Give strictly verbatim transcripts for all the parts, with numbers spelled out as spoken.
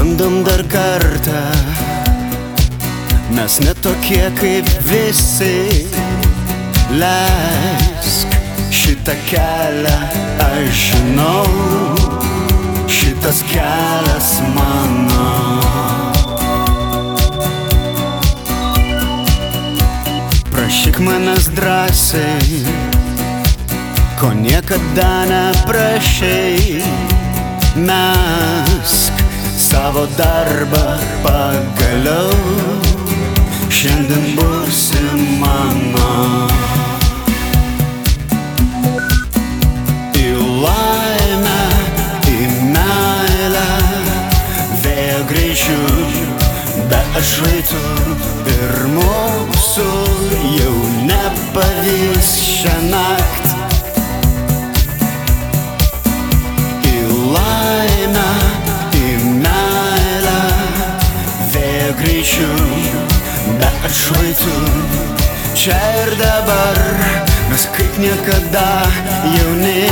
Bandom dar kartą, mes ne tokie kaip visi. Leisk šitą kelią, aš žinau, šitas kelias mano. Prašyk manęs drąsiai, ko niekada neprašei. Mesk savo darbą pagaliau, šiandien būsi mano. Į laimę, į meilę, vėjo greičiu, be atšvaitų ir mūsų jau nepavys šią naktį. Į laimę, į meilę, vėjo greičiu, be atšvaitų, čia ir dabar mes kaip niekada jauni.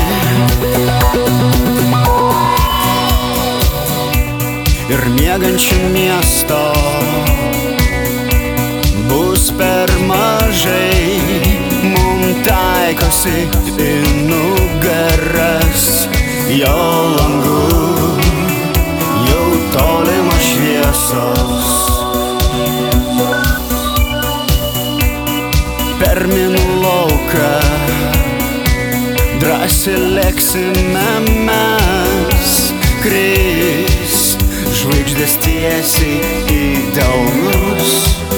Ir miegančių miesto bus per mažai, mum taikosi į nugaras, jo langų jau tolimos šviesos. Per minų lauką drąsiai lėksime mes, kris žvaigždės tiesiai į delnus.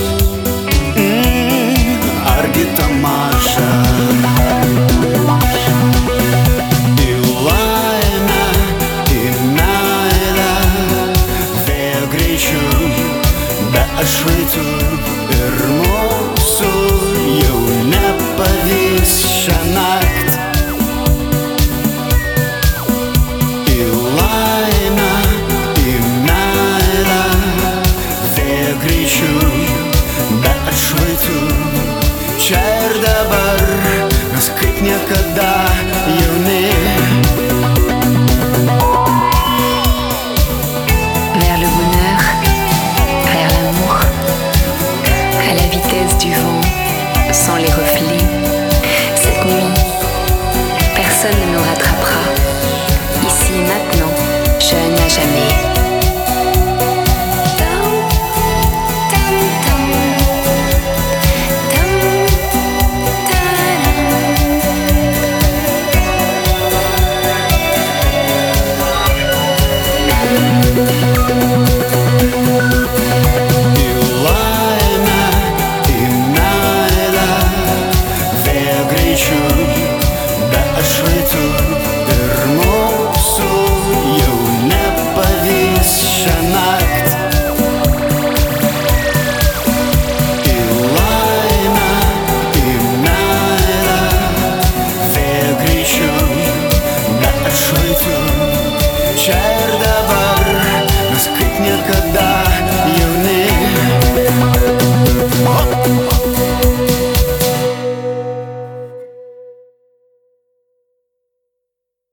mm, Argi ta maža? Į laimę, į meilę, vėjo greičiu, be atšvaitų ir mūsų jau nepavys šią naktį. Į laimę, į meilę, vėjo greičiu, be atšvaitų, čia ir dabar mes kaip niekada jauni. Vers le bonheur, vers l'amour, à la vitesse du vent, sans les reflets. Cette nuit, personne ne nous rattrapera. Ici, maintenant, jeune à jamais. Thank you.